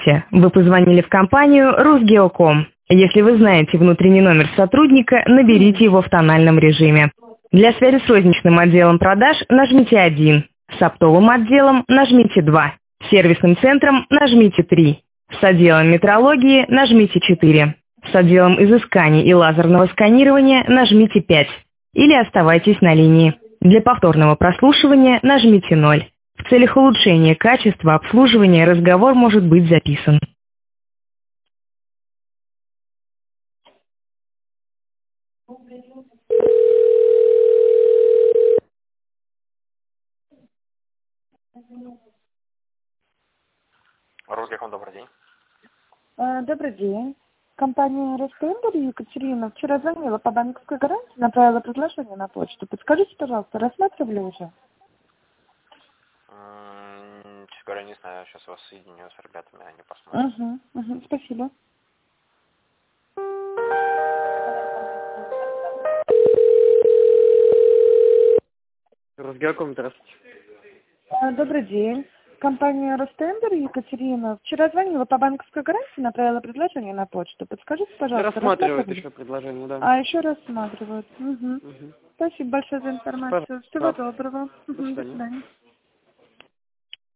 Вы позвонили в компанию Rusgeo.com. Если вы знаете внутренний номер сотрудника, наберите его в тональном режиме. Для связи с розничным отделом продаж нажмите 1, с оптовым отделом нажмите 2, с сервисным центром нажмите 3, с отделом метрологии нажмите 4, с отделом изысканий и лазерного сканирования нажмите 5 или оставайтесь на линии. Для повторного прослушивания нажмите 0. В целях улучшения качества обслуживания разговор может быть записан. Русгеоком, добрый день. Добрый день. Компания Ростендер Екатерина вчера звонила по банковской гарантии, направила предложение на почту. Подскажите, пожалуйста, рассматривали уже? Честно говоря, не знаю, сейчас вас соединю с ребятами, они посмотрят. Спасибо. Росгеоком, здравствуйте. Добрый день. Компания Ростендер Екатерина вчера звонила по банковской гарантии, направила предложение на почту. Подскажите, пожалуйста, Рассматривают еще предложение, да. А, еще рассматривают. Спасибо большое за информацию. Всего доброго. До свидания. До свидания.